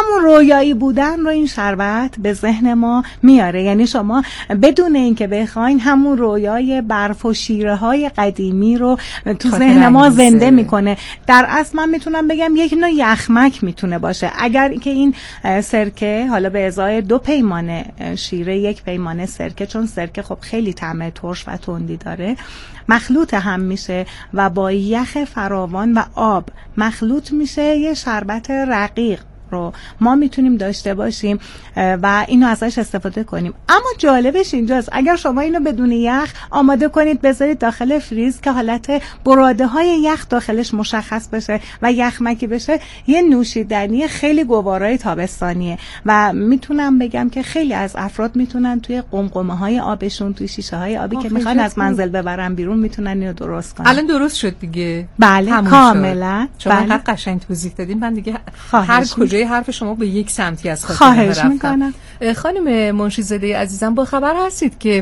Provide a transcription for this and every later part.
همون رویایی بودن رو این شربت به ذهن ما میاره. یعنی شما بدون اینکه بخواین همون رویای برف و شیره های قدیمی رو تو ذهن ما زنده میکنه. در اصل من میتونم بگم یک نوع یخمک میتونه باشه. اگر که این سرکه حالا به ازای 2 پیمانه شیره 1 پیمانه سرکه، چون سرکه خب خیلی طعم ترش و تندی داره، مخلوط هم میشه و با یخ فراوان و آب مخلوط میشه، یه شربت رقیق رو ما میتونیم داشته باشیم و اینو ازش استفاده کنیم. اما جالبش اینجاست اگر شما اینو بدون یخ آماده کنید بذارید داخل فریز که حالت براده های یخ داخلش مشخص بشه و یخمکی بشه، یه نوشیدنی خیلی گوارای تابستانیه و میتونم بگم که خیلی از افراد میتونن توی قمقمه های آبشون، توی شیشه های آبی که میخوان از منزل ببرن بیرون میتونن اینو درست کنن. الان درست شد دیگه. بله کاملا. شما انقدر قشنگ توضیح دادین من دیگه هر کجای حرف شما به یک سمتی از خواهش میکنم. خانم منشی‌زاده عزیزم با خبر هستید که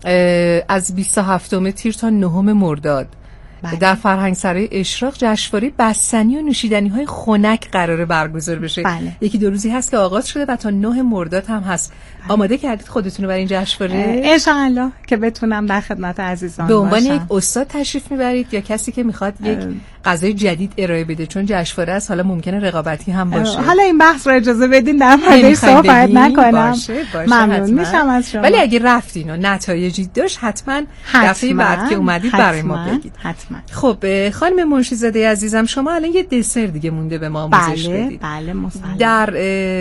از 27 تیر تا 9 مرداد در فرهنگسرای اشراق جشنواره بستنی و نوشیدنی های خنک قراره برگزار بشه. یکی 2 روزی هست که آغاز شده و تا 9 مرداد هم هست. آماده کردید خودتون رو برای این جشنواره؟ ان شاء الله که بتونم در خدمت عزیزان به عنوان یک استاد تشریف میبرید یا کسی که میخواد یک غذای جدید ارائه بده؟ چون جشنواره است، حالا ممکنه رقابتی هم باشه. حالا این بحث رو اجازه بدین در موردش صحبت نکنم. ممنون میشم از شما. ولی اگه رفتین و نتایجی داشت حتما دفعه بعد که اومدید برای ما بگید. حتما. خب خانم منشی‌زاده عزیزم شما الان یه دسر دیگه مونده به ما آموزش بدید. بله مسلم. در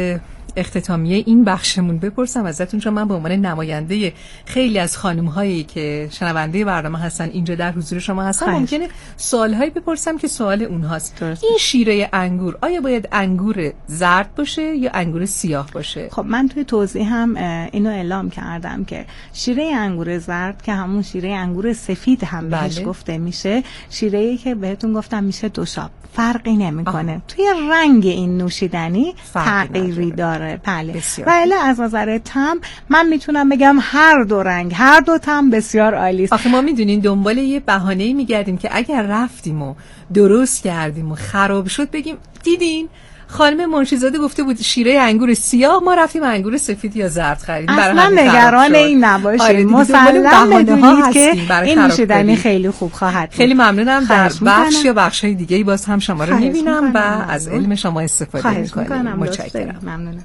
اختتامیه این بخشمون بپرسم ازتون، چون من به عنوان نماینده خیلی از خانم‌هایی که شنونده برنامه هستن اینجا در حضور شما هستن ممکنه سوال‌هایی بپرسم که سوال اونهاست. این شیره انگور آیا باید انگور زرد باشه یا انگور سیاه باشه؟ خب من توی توضیح هم اینو اعلام کردم که شیره انگور زرد که همون شیره انگور سفید هم بهش گفته میشه، شیره‌ای که بهتون گفتم میشه دوشاب، فرقی نمیکنه. توی رنگ این نوشیدنی تغییری داره. بله. و اله از نظر طعم من میتونم بگم هر دو رنگ، هر دو طعم بسیار عالی است. آخه ما میدونین دنبال یه بهانه‌ای میگردیم که اگر رفتیم و درست کردیم و خراب شد بگیم دیدین خانم منشی‌زاده گفته بود شیره انگور سیاه، ما رفتیم انگور سفید یا زرد خریدیم. اصلا نگران این نباشید. مسلم بدونید که این نوشیدنی خیلی خوب خواهد بود. خیلی ممنونم. در بخش یا بخش‌های دیگه باز هم شما رو می‌بینم و از علم شما استفاده می‌کنم. متشکرم. ممنونم.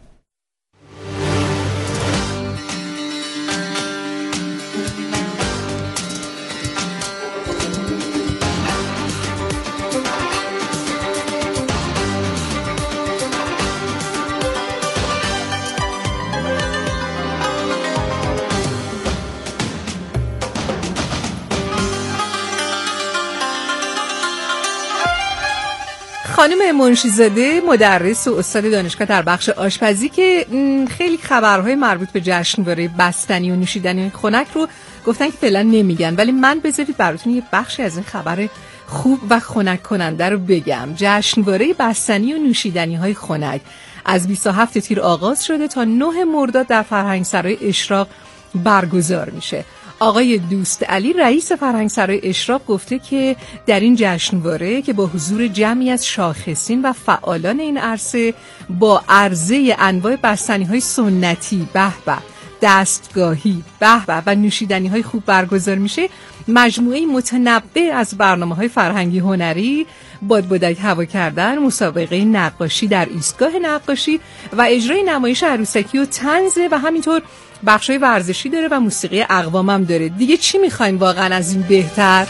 خانم منشی‌زاده مدرس و استاد دانشگاه در بخش آشپزی که خیلی خبرهای مربوط به جشنواره بستنی و نوشیدنی خنک رو گفتن که فعلا نمیگن، ولی من بذارید براتون یه بخشی از این خبر خوب و خنک کننده رو بگم. جشنواره بستنی و نوشیدنی های خنک از 27 تیر آغاز شده تا 9 مرداد در فرهنگسرای اشراق برگزار میشه. آقای دوست علی رئیس فرهنگسرای اشراق گفته که در این جشنواره که با حضور جمعی از شاخصین و فعالان این عرصه با عرضه انواع بستنی‌های سنتی دستگاهی و نوشیدنی‌های خوب برگزار میشه. مجموعه متنوع از برنامه‌های فرهنگی هنری، بادبادک هوا کردن، مسابقه نقاشی در ایستگاه نقاشی و اجرای نمایش عروسکی و طنز و همینطور بخشای ورزشی داره و موسیقی اقوام هم داره. دیگه چی میخواین واقعا از این بهتر؟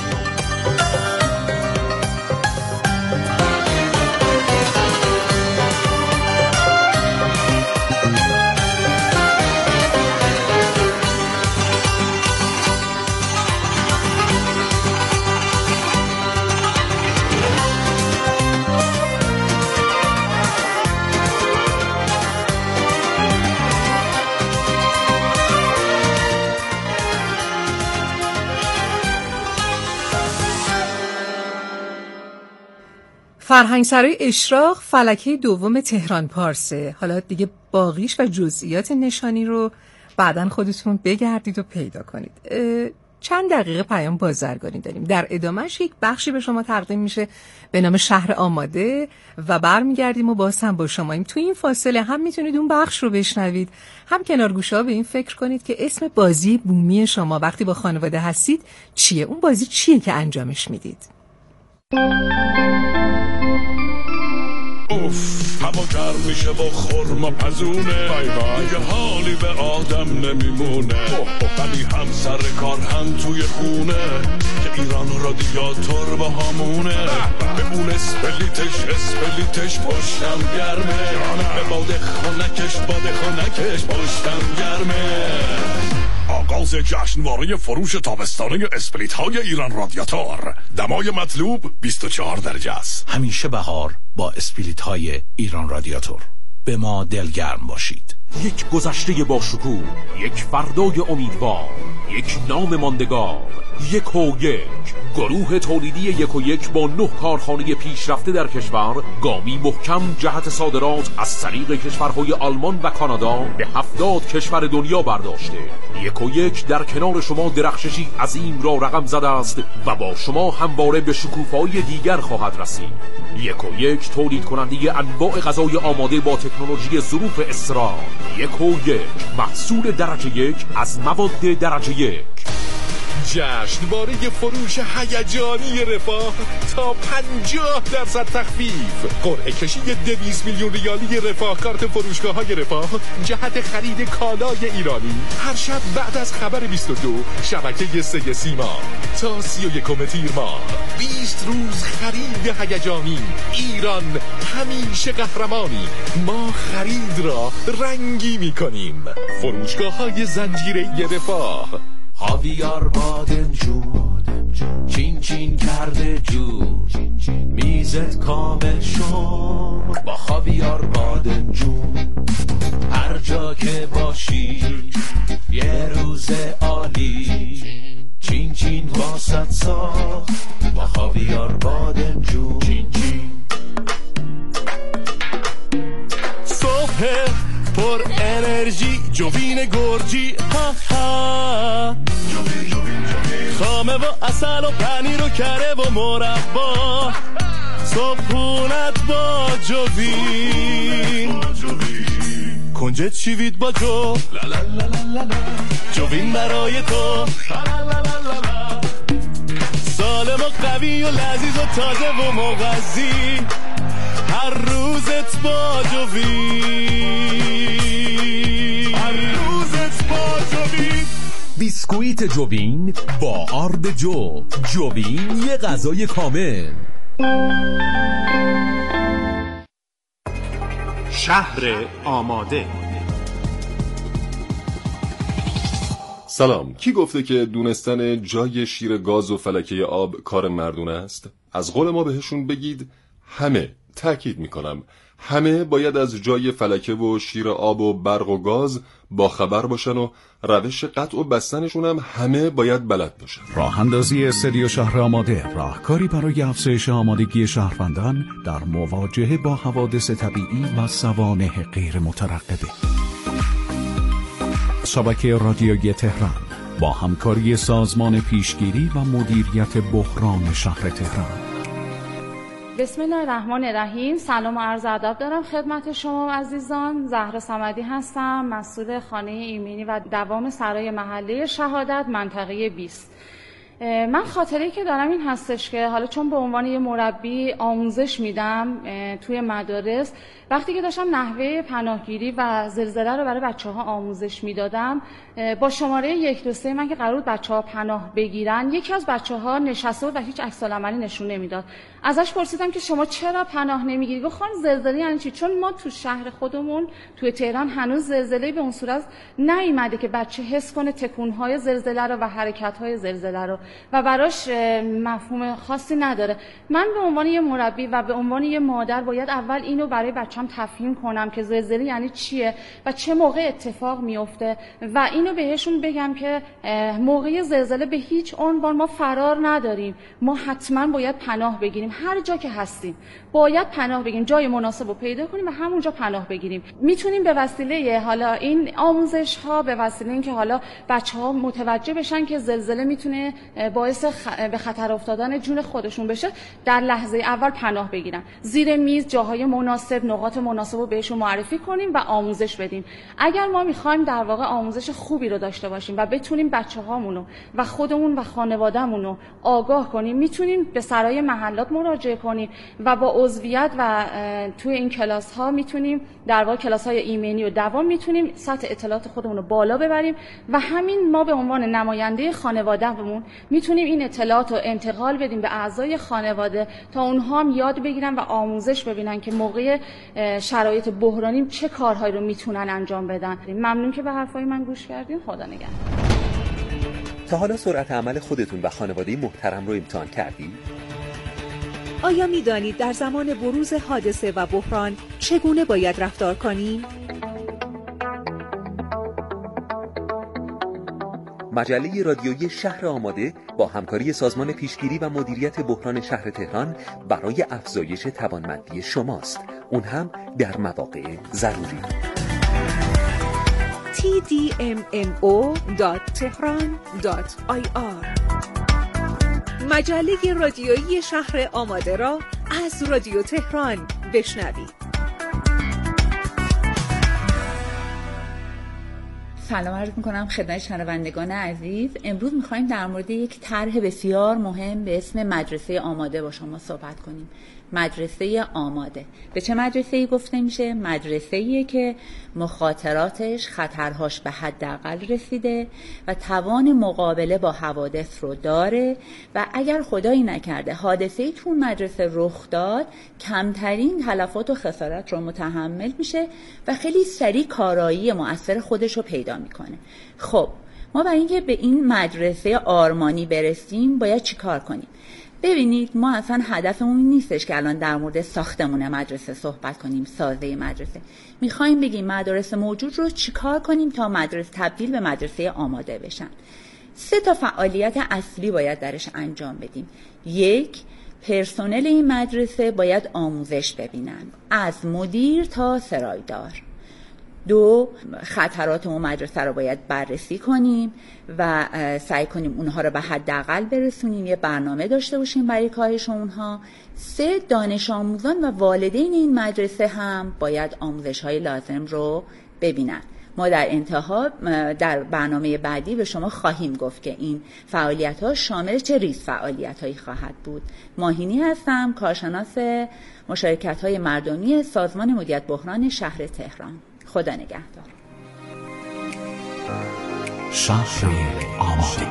فرهنگسرای اشراق فلکه دوم تهران پارسه. حالا دیگه باقیش و جزئیات نشانی رو بعداً خودتون بگردید و پیدا کنید. چند دقیقه پیام بازرگانی داریم. در ادامهش یک بخشی به شما تقدیم میشه به نام شهر آماده و برمیگردیم و باز هم با شماییم. تو این فاصله هم میتونید اون بخش رو بشنوید، هم کنارگوشا به این فکر کنید که اسم بازی بومی شما وقتی با خانواده هستید چیه؟ اون بازی چیه که انجامش میدید؟ اوف، هوا گرم میشه با خورما پزونه، دیگه حالی به آدم نمیمونه، ولی هم سر کار هم توی خونه که ایران رادیاتور با همونه، به اون اسپلیتش پشتم گرمه، به باد خونکش پشتم گرمه. آغاز جشنواره فروش تابستانه اسپلیت های ایران رادیاتور. دمای مطلوب 24 درجه است. همیشه بهار با اسپلیت های ایران رادیاتور. به ما دلگرم باشید. یک گذشته با شکوه، یک فردای امیدوار، یک نام ماندگار، یک و یک. گروه تولیدی یک و یک با 9 کارخانه پیشرفته در کشور، گامی محکم جهت صادرات از طریق کشورهای آلمان و کانادا به 70 کشور دنیا برداشته. یک و یک در کنار شما درخششی عظیم را رقم زده است و با شما همواره به شکوفه‌های دیگر خواهد رسید. یک و یک تولید کننده انواع غذای آماده با تکنولوژی ظروف اسرار. یک و یک محصول درجه یک از مواد درجه یک. جشنواره فروش هیجانی رفاه تا 50% تخفیف. قرعه کشی 200 میلیون ریالی رفاه کارت فروشگاه‌های رفاه جهت خرید کالای ایرانی. هر شب بعد از خبر 22 شبکه 3 سیما تا 31 تیر ماه. 20 روز خرید هیجانی. ایران همیشه قهرمانی. ما خرید را رنگی می‌کنیم. فروشگاه‌های زنجیره رفاه. خاویار بادمجون چین چین کرده جور، میزت کامل شد با خاویار بادمجون. هر جا که باشی یه روز عالی، چین چین واسط ساخت با خاویار بادمجون. چین چین صبح پر انرژی جوین گرجی، ها ها خامه و اصل و پنیر و کره و مربا. صبحونت با جوین، کنجد شیوید با جو، جوین برای تو. سالم و قوی و لذیذ و تازه و مغذی، هر روزت با جوین، هر روزت با جوین. بیسکویت جوین با آرد جو. جوین یه غذای کامل. شهر آماده. سلام. کی گفته که دونستن جای شیر گاز و فلکه آب کار مردونه است؟ از قول ما بهشون بگید همه، تأکید میکنم همه باید از جای فلکه و شیر آب و برق و گاز با خبر باشن و روش قطع و بستنشون هم همه باید بلد باشن. راه اندازی استدیو شهر آماده، راهکاری برای افزایش آمادگی شهروندان در مواجهه با حوادث طبیعی و سوانح غیر مترقبه. شبکه رادیویی تهران با همکاری سازمان پیشگیری و مدیریت بحران شهر تهران. بسم الله الرحمن الرحیم. سلام و عرض ادب دارم خدمت شما عزیزان. زهرا صمدی هستم، مسئول خانه ایمنی و دوام سرای محله شهادت منطقه 20. من خاطره‌ای که دارم این هستش که حالا چون به عنوان یه مربی آموزش میدم توی مدارس، وقتی که داشتم نحوه پناهگیری و زلزله رو برای بچه‌ها آموزش میدادم، با شماره 1 2 3 من که قرار بود بچه‌ها پناه بگیرن، یکی از بچه‌ها نشسته و هیچ عکس‌العملی نشون نمیداد. ازش پرسیدم که شما چرا پناه نمیگیری؟ گفت خانم زلزله یعنی چی؟ چون ما تو شهر خودمون توی تهران هنوز زلزله به اون صورت نیومده که بچه حس کنه تکون‌های زلزله رو و حرکت‌های زلزله رو. و براش مفهوم خاصی نداره. من به عنوان یه مربی و به عنوان یه مادر باید اول اینو برای بچه‌م تفهیم کنم که زلزله یعنی چیه و چه موقع اتفاق میفته و اینو بهشون بگم که موقع زلزله به هیچ عنوان ما فرار نداریم، ما حتما باید پناه بگیریم. هر جا که هستیم باید پناه بگیریم، جای مناسب رو پیدا کنیم و همونجا پناه بگیریم. میتونیم به وسیله حالا این آموزش ها، به وسیله اینکه حالا بچه‌ها متوجه بشن که زلزله میتونه باعث به خطر افتادن جون خودشون بشه، در لحظه اول پناه بگیرن. زیر میز جاهای مناسب، نقاط مناسب رو بهشون معرفی کنیم و آموزش بدیم. اگر ما میخوایم در واقع آموزش خوبی رو داشته باشیم و بتونیم بچه‌هامون و خودمون و خانواده‌مون رو آگاه کنیم، میتونیم به سرای محلات مراجعه کنیم و با عضویت و توی این کلاس ها میتونیم در واقع کلاس های ایمنی و دوام میتونیم سطح اطلاعات خودمون رو بالا ببریم و همین ما به عنوان نماینده خانواده‌مون میتونیم این اطلاعات رو انتقال بدیم به اعضای خانواده تا اونها هم یاد بگیرن و آموزش ببینن که موقع شرایط بحرانی چه کارهایی رو میتونن انجام بدن. ممنون که به حرفای من گوش کردین. خدا نگهدار. تا حالا سرعت عمل خودتون و خانواده محترم رو امتحان کردید؟ آیا می‌دانید در زمان بروز حادثه و بحران چگونه باید رفتار کنیم؟ مجله رادیویی شهر آماده با همکاری سازمان پیشگیری و مدیریت بحران شهر تهران برای افزایش توانمندی شماست، اون هم در مواقع ضروری. tdmno.tehran.ir مجله رادیویی شهر آماده را از رادیو تهران بشنوید. سلام عرض میکنم خدمت شنوندگان عزیز. امروز میخوایم در مورد یک طرح بسیار مهم به اسم مدرسه آماده با شما صحبت کنیم. مدرسه آماده به چه مدرسه‌ای گفته میشه؟ مدرسه‌ایه که مخاطراتش، خطرهاش به حداقل رسیده و توان مقابله با حوادث رو داره و اگر خدایی نکرده حادثه‌ای تو مدرسه رخ داد، کمترین تلفات و خسارت رو متحمل میشه و خیلی سریع کارایی مؤثر خودش رو پیدا میکنه. خب ما برای اینکه به این مدرسه آرمانی برسیم باید چی کار کنیم؟ ببینید، ما اصلا هدفمون نیستش که الان در مورد ساختمون مدرسه صحبت کنیم، سازه مدرسه. میخوایم بگیم مدارس موجود رو چیکار کنیم تا مدرسه تبدیل به مدرسه آماده بشن. 3 تا فعالیت اصلی باید درش انجام بدیم. 1، پرسنل این مدرسه باید آموزش ببینن، از مدیر تا سرایدار. 2، خطرات اون مدرسه رو باید بررسی کنیم و سعی کنیم اونها رو به حداقل برسونیم، یه برنامه داشته باشیم برای کاهش اونها. 3، دانش آموزان و والدین این مدرسه هم باید آموزش‌های لازم رو ببینن. ما در انتها در برنامه بعدی به شما خواهیم گفت که این فعالیت‌ها شامل چه ریز فعالیت‌هایی خواهد بود. ماهینی هستم، کارشناس مشارکت‌های مردمی سازمان مدیریت بحران شهر تهران. خدا نگهدار. شهر آماده.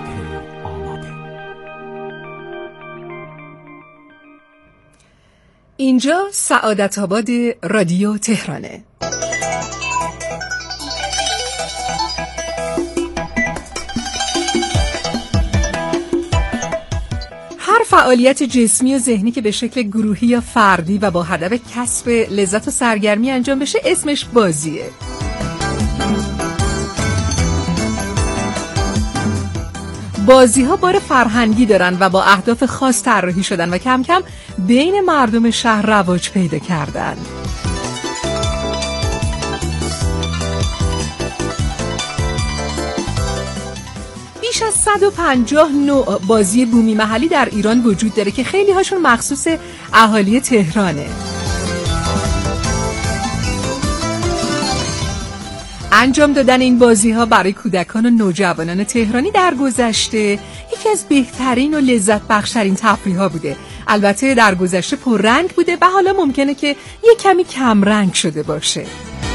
اینجا سعادت آباد رادیو تهرانه. هر فعالیت جسمی و ذهنی که به شکل گروهی یا فردی و با هدف کسب لذت و سرگرمی انجام بشه اسمش بازیه. بازی‌ها بار فرهنگی دارن و با اهداف خاص طراحی شدن و کم کم بین مردم شهر رواج پیدا کردن. بیش از 150 نوع بازی بومی محلی در ایران وجود داره که خیلی هاشون مخصوص اهالی تهرانه. انجام دادن این بازی‌ها برای کودکان و نوجوانان تهرانی در گذشته یکی از بهترین و لذت بخشترین تفریح‌ها بوده. البته در گذشته پررنگ بوده و حالا ممکنه که یک کمی کم رنگ شده باشه.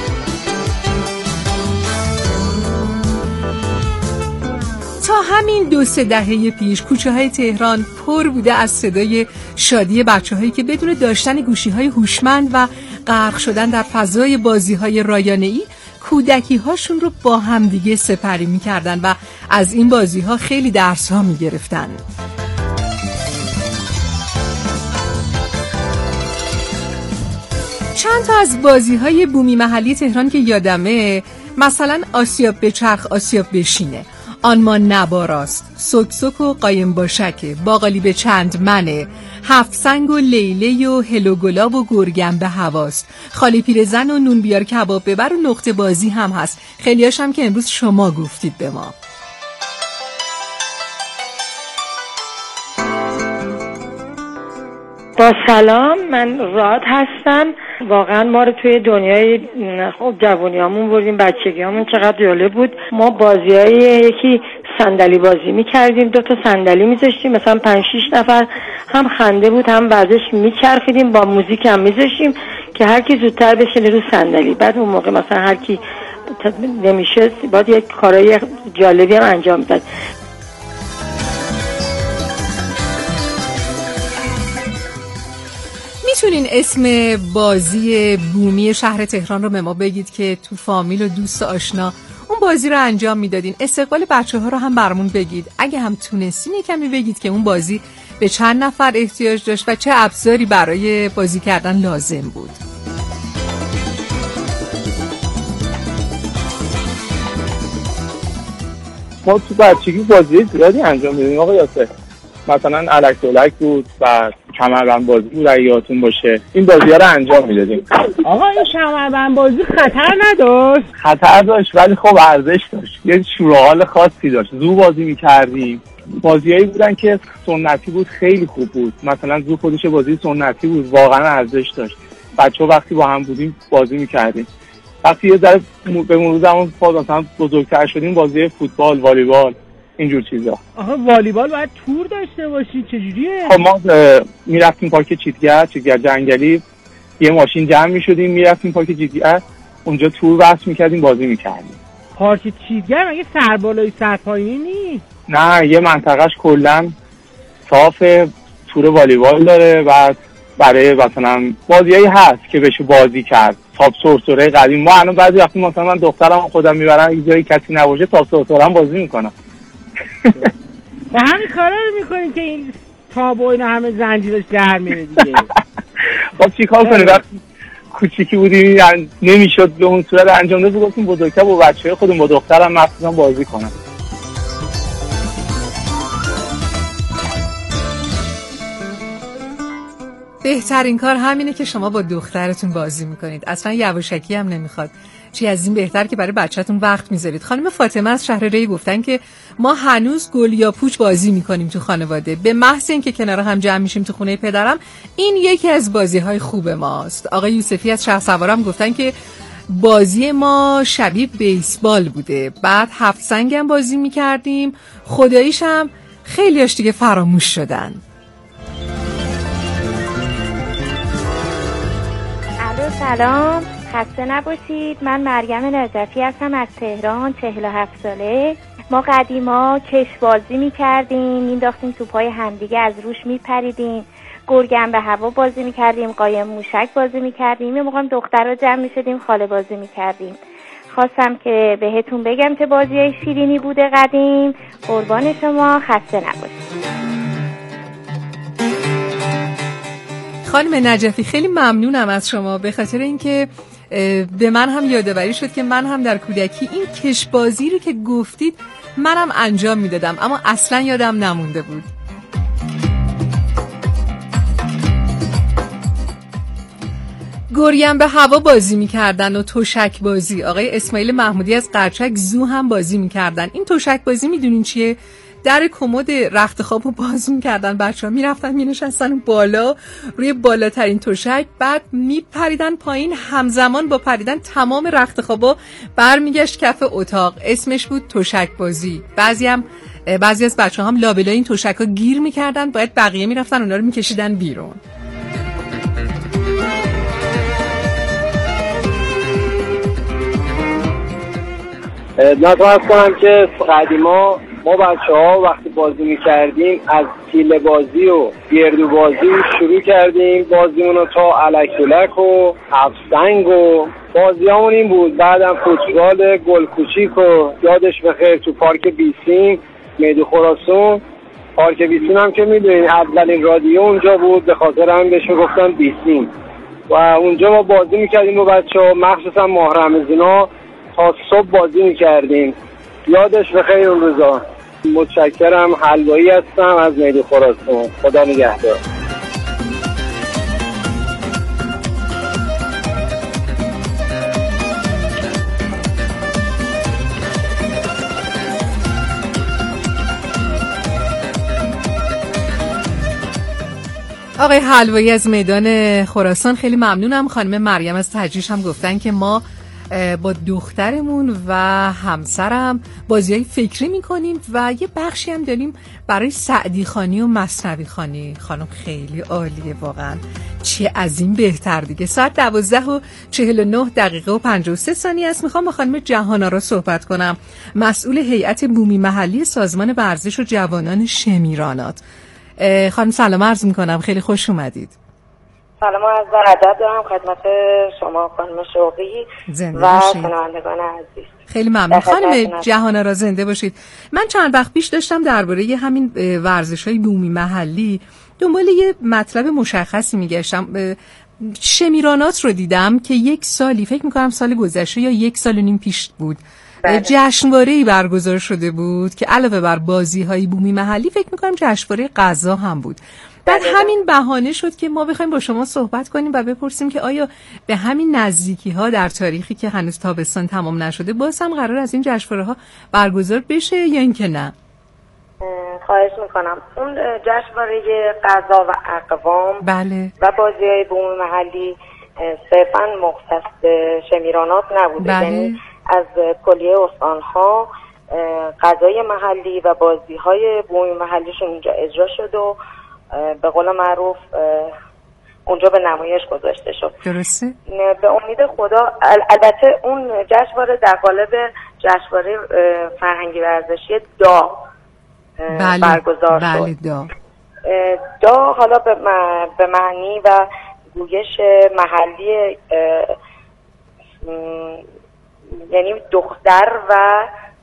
تا همین 2-3 دهه پیش کوچه‌های تهران پر بوده از صدای شادی بچه‌هایی که بدون داشتن گوشی‌های هوشمند و غرق شدن در فضای بازی‌های رایانه‌ای کودکی هاشون رو با همدیگه سپری می‌کردن و از این بازی‌ها خیلی درس‌ها می‌گرفتن. چند تا از بازی‌های بومی محلی تهران که یادمه، مثلا آسیاب بچرخ آسیاب بشینه، آنما نباراست، سکسک و قایم باشکه، باقالی به چند منه، هفت سنگ و لیله و هلو گلاب و گرگم به هواست، خالی پیرزن و نون بیار کباب ببر و نقطه بازی هم هست. خیلیاش هم که امروز شما گفتید به ما. با سلام، من راد هستم. واقعا ما رو توی دنیای جوونیامون بردیم، بچگیامون چقدر جالب بود. ما بازیای یکی صندلی بازی می‌کردیم، 2 تا صندلی می‌ذاشتیم، مثلا 5-6 نفر، هم خنده بود هم ورزش، می‌چرخیدیم، با موزیک هم می‌ذاشتیم که هر کی زودتر بشینه رو صندلی. بعد اون موقع مثلا هر کی نمیشه باید یک کارای جالبی هم انجام می‌داد. میتونین اسم بازی بومی شهر تهران رو به ما بگید که تو فامیل و دوست آشنا اون بازی رو انجام میدادین؟ استقبال بچه‌ها رو هم برامون بگید. اگه هم تونستین کمی بگید که اون بازی به چند نفر احتیاج داشت و چه ابزاری برای بازی کردن لازم بود. ما تو بچگی بازی زیادی انجام میدادیم آقا یاسر. مثلا الک دولک بود و کمربند بازی بود اگه یادتون باشه. این بازی‌ها رو انجام میدادیم. آقا این کمربند بازی خطر نداشت؟ خطر داشت ولی خب ارزش داشت. یه شور و حال خاصی داشت. زو بازی می‌کردیم. بازیایی بودن که سنتی بود، خیلی خوب بود. مثلا زو خودش بازی سنتی بود، واقعا ارزش داشت. بچه‌ها وقتی با هم بودیم بازی می‌کردیم. وقتی یه ذره به مرور زمان مثلا بزرگتر شدیم، بازی فوتبال، والیبال، اینجور چیزا. آها والیبال باید تور داشته باشی، چجوریه؟ خب ما میرفتیم پارک چیتگر جنگلی، یه ماشین جمع میشدیم میرفتیم پارک چیتگر، اونجا تور بحث میکردیم، بازی میکردیم. پارک چیتگر مگه سربالایی سرپایینی نیست؟ نه، یه منطقهش کلا صاف، تور والیبال داره و برای مثلا بازیایی هست که بشه بازی کرد. تاپ سورسوره قدیم ما الان بعضی وقتی مثلا من دخترم خودم میبرم یه جایی کسی نباشه تاپ سورسوره هم بازی میکنم. و همین کارا رو میکنیم که این تاب و اینا همه زنجیرش در میره دیگه. خب چیکار کنیم وقتی کوچیکی بودیم یعنی نمیشد به اون صورت انجام داد، گفتیم بزرگتر با بچه‌های خودم با دخترم مخصوصا بازی کنم. بهترین کار همینه که شما با دخترتون بازی میکنید. اصلا یواشکی هم نمیخواد. چی از این بهتر که برای بچه‌تون وقت میذارید. خانم فاطمه از شهر ری گفتن که ما هنوز گل یا پوچ بازی میکنیم تو خانواده. به محض اینکه کنار هم جمع میشیم تو خونه پدرم، این یکی از بازی‌های خوب ماست. آقای یوسفی از شهرسوارم گفتن که بازی ما شبیه بیسبال بوده. بعد هفت سنگ هم بازی میکردیم. خداییش هم خیلیاش دیگه فراموش شدن. سلام، خسته نباشید. من مریم نجفی هستم از تهران، 47 ساله. ما قدیما کش بازی میکردیم، مینداختیم تو پای همدیگه، از روش میپریدیم، گرگم به هوا بازی میکردیم، قایم موشک بازی میکردیم. یه موقع دخترها جمع میشدیم خاله بازی میکردیم. خواستم که بهتون بگم که بازی شیرینی بوده قدیم. قربان شما، خسته نباشید. خانم نجفی خیلی ممنونم از شما، به خاطر اینکه به من هم یادآوری شد که من هم در کودکی این کشبازی رو که گفتید منم انجام میدادم، اما اصلا یادم نمونده بود. گریم به هوا بازی میکردن و تشک بازی. آقای اسماعیل محمودی از قرچک زو هم بازی میکردن. این تشک بازی میدونین چیه؟ در کمد رخت خوابو باز می‌کردن، بچه‌ها میرفتن مینشستن بالا روی بالاترین تشک، بعد میپریدن پایین، همزمان با پریدن تمام رخت خوابا برمیگشت کف اتاق. اسمش بود تشک بازی. بعضی از بچه‌ها هم لابلای این تشک‌ها گیر می‌کردن، باید بقیه میرفتن اونا رو می‌کشیدن بیرون. نظر کنم که قدیما ما بچه‌ها وقتی بازی می‌کردیم از تیله بازی و گردو بازی شروع کردیم بازیمون رو تا الک‌دلک و هفت‌سنگ و بازیامون این بود. بعدم فوتبال گل کوچیک و یادش بخیر تو پارک بیسیم میدو خراسان. پارک بیسیم هم که میدونین اولین رادیو اونجا بود، به خاطر هم بهش گفتن بیسیم و اونجا ما بازی میکردیم با بچه‌ها، مخصوصا ماه رمضونا تا صبح بازی میکردیم. یادش بخیر اون روزا. متشکرم. حلوایی هستم از میدو خراسان. خدا نگهدار. آقای حلوایی از میدان خراسان خیلی ممنونم. خانم مریم از تجریش هم گفتن که ما با دخترمون و همسرم بازیای فکری میکنیم و یه بخشی هم داریم برای سعدی خانی و مثنوی خانی. خانم خیلی عالیه واقعا، چه از این بهتر دیگه. ساعت 12:49 و 53 ثانیه است. میخوام با خانم جهان‌آرا صحبت کنم، مسئول هیئت بومی محلی سازمان ورزش و جوانان شمیرانات. خانم سلام عرض میکنم، خیلی خوش اومدید. سلام و عرض ادب دارم خدمت شما خانم شوقی و شنوندگان عزیز. خیلی ممنون خانم جهان‌آرا، زنده باشید. من چند وقت پیش داشتم درباره همین ورزش‌های بومی محلی دنبال یه مطلب مشخصی میگشتم. شمیرانات رو دیدم که یک سالی، فکر میکنم سال گذشته یا 1.5 سال پیش بود، جشنواره‌ای برگزار شده بود که علاوه بر بازی‌های بومی محلی فکر می‌کنم جشنواره غذا هم بود. بعد همین بهانه شد که ما بخوایم با شما صحبت کنیم و بپرسیم که آیا به همین نزدیکی‌ها در تاریخی که هنوز تابستان تمام نشده باز هم قرار از این جشنواره‌ها برگزار بشه یا اینکه نه؟ خواهش می‌کنم. اون جشنواره غذا و اقوام بله. و بازی‌های بومی محلی صرفاً مختص به شمیرانات نبوده. یعنی از کلیه استان‌ها غذای محلی و بازی‌های بومی محلیشون اونجا اجرا شد و به قول معروف اونجا به نمایش گذاشته شد. درسته؟ به امید خدا. البته اون جشنواره در قالب جشنواره فرهنگی ورزشی دا برگزار شد. بله دا حالا به معنی و گویش محلی یعنی دختر و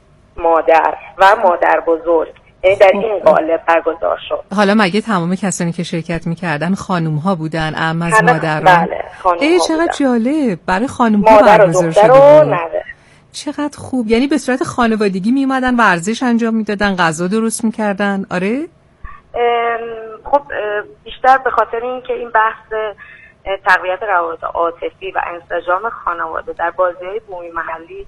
مادر بزرگ، یعنی در این قالب برگزار شد. حالا مگه تمام کسانی که شرکت میکردن خانوم ها بودن، اعم از مادران؟ بله، خانوم ها چقدر بودن. جالب، برای خانوم ها برگزار شده بود. چقدر خوب. یعنی به صورت خانوادگی میومدن ورزش انجام میدادن، غذا درست میکردن. آره خب بیشتر به خاطر اینکه این بحث تقویت روابط عاطفی و انسجام خانواده در بازی‌های بومی محلی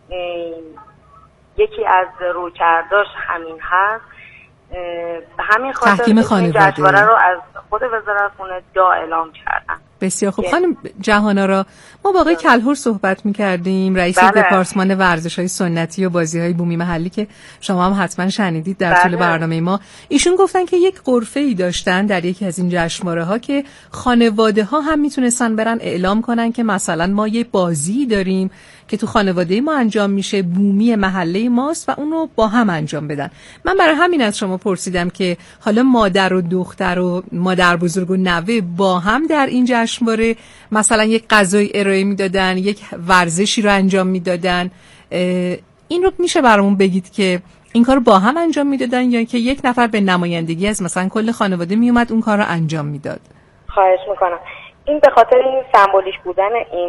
یکی از رویکرداش همین هست. به همین خاطر تحکیم خانواده جشنواره رو از خود وزارت خونه دا اعلام کردن. بسیار خوب. خانم جهان‌آرا، ما با آقای کلهر صحبت می‌کردیم، رئیس دپارتمان ورزش‌های سنتی و بازی‌های بومی محلی که شما هم حتما شنیدید در طول برنامه ما. ایشون گفتن که یک غرفه‌ای داشتن در یکی از این جشنواره‌ها که خانواده‌ها هم میتونستن برن اعلام کنن که مثلا ما یه بازی داریم که تو خانواده ما انجام میشه، بومی محله ماست، و اونو با هم انجام بدن. من برای همین از شما پرسیدم که حالا مادر و دختر و مادر بزرگ و نوه با هم در این جشنواره مثلا یک غذای ارائه میدادن، یک ورزشی رو انجام میدادن. این رو میشه برامون بگید که این کار رو با هم انجام میدادن یا که یک نفر به نمایندگی از مثلا کل خانواده میومد اون کار رو انجام میداد؟ خواهش میکنم. این به خاطر این سمبولیک بودن این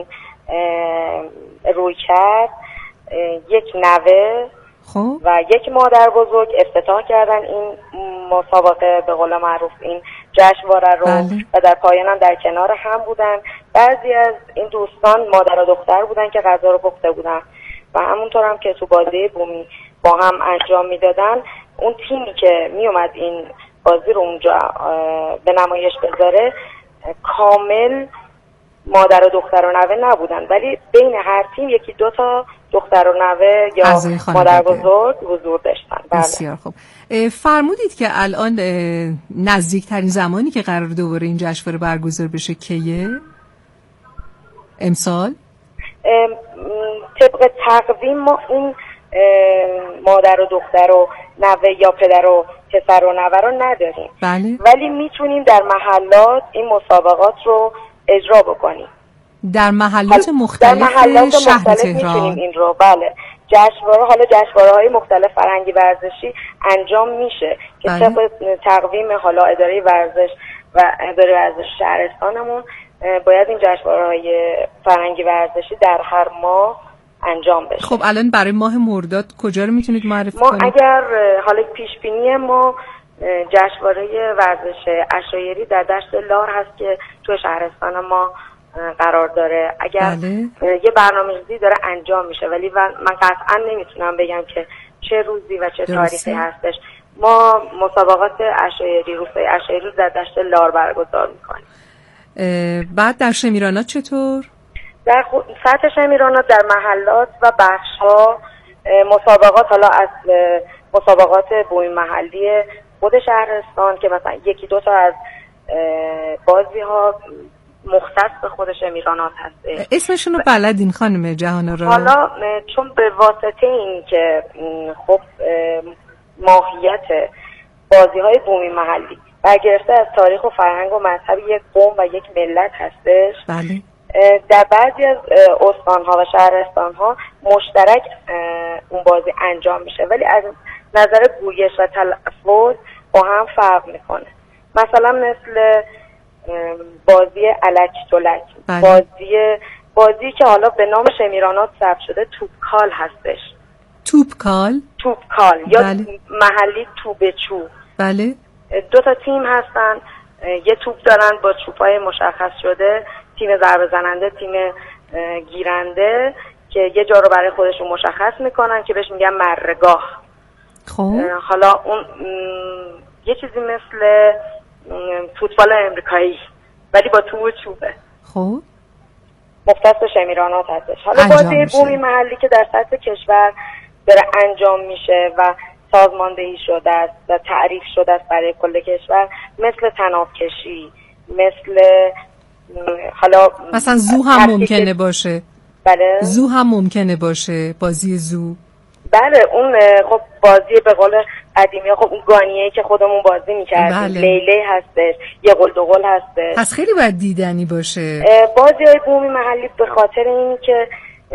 رویکرد، یک نوه و یک مادر بزرگ افتتاح کردن این مسابقه، به قول معروف این جشنواره رو. و در پایان هم در کنار هم بودن. بعضی از این دوستان مادر و دختر بودن که غذا رو پخته بودن و همونطور هم که تو بازی بومی با هم انجام میدادن. اون تیمی که میومد این بازی رو اونجا به نمایش بذاره کامل مادر و دختر و نوه نبودن، ولی بین هر تیم یکی دو تا دختر و نوه یا مادر بزرگ حضور داشتن. بسیار خوب. فرمودید که الان نزدیکترین زمانی که قرار دوباره این جشنواره برگزار بشه کیه؟ امسال؟ طبق تقویم ما این مادر و دختر و نوه یا پدر و پسر و نوه رو نداریم. بله. ولی میتونیم در محلات این مسابقات رو اجرا بکنیم. در محلات مختلف شهر تهران میتونیم این رو، بله، جشنواره‌های مختلف فرهنگی ورزشی انجام میشه که طبق تقویم حالا اداره ورزش و اداره ورزش شهرستانمون باید این جشنواره‌های فرهنگی ورزشی در هر ماه انجام بشه. خب الان برای ماه مرداد کجا رو میتونید معرفی کنید؟ ما اگر حالا پیش بینی ما جشنواره ورزش عشایری در دشت لار هست که تو شهرستان ما قرار داره. اگر یه برنامه‌ریزی داره انجام میشه، ولی من قطعا نمیتونم بگم که چه روزی و چه تاریخی هستش. ما مسابقات عشایری، روزهای عشایری رو در دشت لار برگزار میکنیم. بعد در شمیرانات چطور؟ در سطح شمیرانات در محلات و بخش‌ها مسابقات، حالا از مسابقات بومی محلی خود شهرستان که مثلا یکی دو تا از بازی‌ها مختص به خود شمیرانات هست. اسمشون رو بلدین خانم جهان‌آرا؟ حالا چون به واسطه این که خب ماهیت بازی‌های بومی محلی برگرفته از تاریخ و فرهنگ و مذهب یک قوم و یک ملت هستش. بله. در بعضی از استان‌ها و شهرستان‌ها مشترک اون بازی انجام میشه، ولی از نظر گویش و تلفظ با هم فرق میکنه. مثلا مثل بازی الک تلک، بازی که حالا به نام شمیرانات ثبت شده توپکال هستش. توپکال یا محلی توبچو. بله. دو تا تیم هستن، یه توپ دارن با چوب‌های مشخص شده، تیم ضربه زننده، تیم گیرنده که یه جا رو برای خودشون مشخص میکنن که بهش میگن مرگاه. خب حالا اون یه چیزی مثل فوتبال امریکایی ولی با توپ و چوبه. خب مختص به شمیرانات هستش. حالا بازی بومی محلی که در سطح کشور داره انجام میشه و سازماندهی شده است و تعریف شده است برای کل کشور، مثل طناب کشی، مثل حالا مثلا زو هم ممکنه باشه. بله. زو هم ممکنه باشه، بازی زو. بله، اون خب بازی به قول قدیمی ها، خب اون گانیه که خودمون بازی میکردیم. بله. لیله هستش، یه قل دو قل هستش. پس خیلی باید دیدنی باشه. بازی های بومی محلی به خاطر این که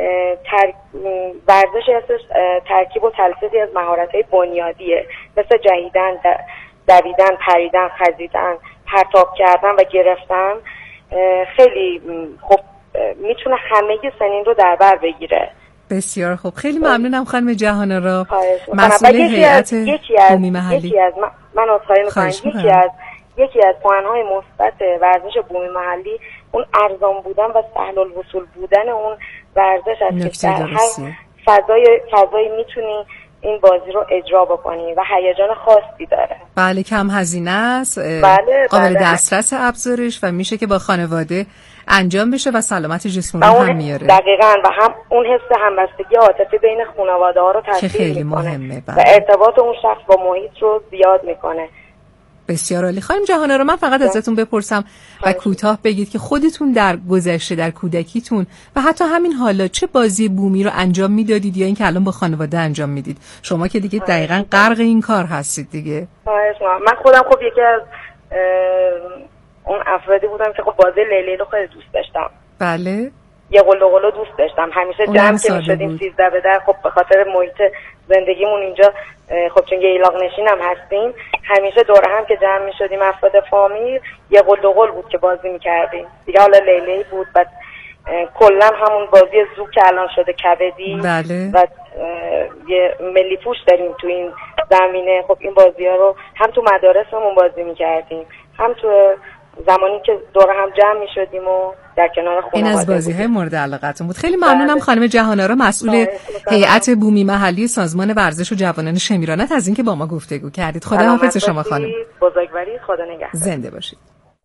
ورزش هستش ترکیب و تلفیقی از مهارت‌های بنیادیه، مثل جهیدن، دویدن، پریدن، خزیدن، پرتاب کردن و گرفتن. خیلی خب میتونه همه سنین رو در بر بگیره. بسیار خوب، خیلی ممنونم خانم جهان‌آرا، مسئول هیئت بومی محلی. من عذرخواهی می‌کنم. یکی از پوان‌های مثبت ورزش بومی محلی اون ارزان بودن و سهل الوصول بودن اون ورزش است که در هر فضایی میتونی این بازی رو اجرا بکنی و هیجان خاصی داره. بله، کم هزینه است. بله، قابل دسترس ابزارش و میشه که با خانواده انجام بشه و سلامت جسمانی هم میاره. دقیقاً، و هم اون حس همبستگی عاطفی بین خانواده ها رو تشویق میکنه مهمه. و ارتباط اون شخص با محیط رو زیاد میکنه. بسیار عالی. خانم جهان‌آرا، من فقط ازتون بپرسم و کوتاه بگید که خودتون در گذشته، در کودکیتون و حتی همین حالا چه بازی بومی رو انجام میدادید یا اینکه الان با خانواده انجام میدید؟ شما که دیگه دقیقاً غرق این کار هستید دیگه. من خودم خب یکی از اون افرادی بودم که خب بازی لیلی رو خیلی دوست داشتم. بله. یه قلو دوست داشتم. همیشه جمع که می‌شدیم 13 به در، خب به خاطر محیط زندگیمون اینجا خب چون ایلاق نشین هم هستیم، همیشه دور هم که جمع می‌شدیم افراد فامیل، یه قلو بود که بازی می‌کردیم. دیگه حالا لیلی بود و کلا همون بازی زو که الان شده کبدی. بله. و یه ملی پوش داریم تو این زمینه. خب این بازی‌ها رو هم تو مدارسمون بازی می‌کردیم، هم تو زمانی که دور هم جمع می شدیم و در کنار خانواده. این از بازی‌های مورد علاقتون بود. خیلی ممنونم خانم جهان‌آرا، مسئول هیئت بومی محلی سازمان ورزش و جوانان شمیرانات، از اینکه با ما گفتگو کردید. خدا حافظ شما خانم. بزرگواری، خدا نگهدار. زنده باشید.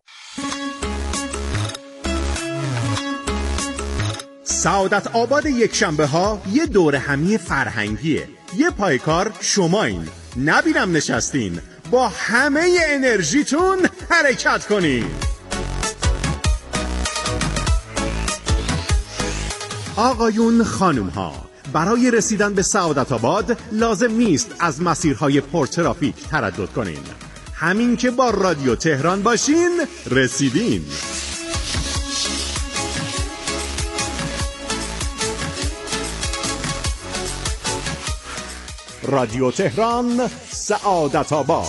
سعادت آباد یکشنبه ها یه دوره همی فرهنگیه. یه پایکار شمایین، نبینم نشستین، با همه انرژیتون حرکت کنین. آقایون، خانوم ها، برای رسیدن به سعادت آباد لازم نیست از مسیرهای پرترافیک تردد کنین. همین که با رادیو تهران باشین رسیدین. رادیو تهران، سعادت آباد.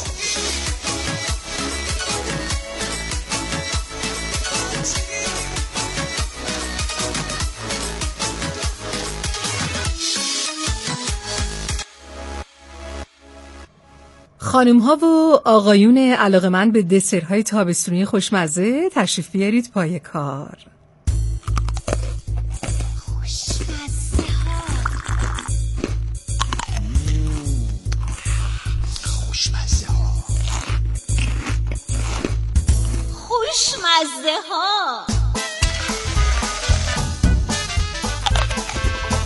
خانم‌ها و آقایون علاقه‌مند به دسرهای تابستونی خوشمزه، تشریف بیارید پای کار.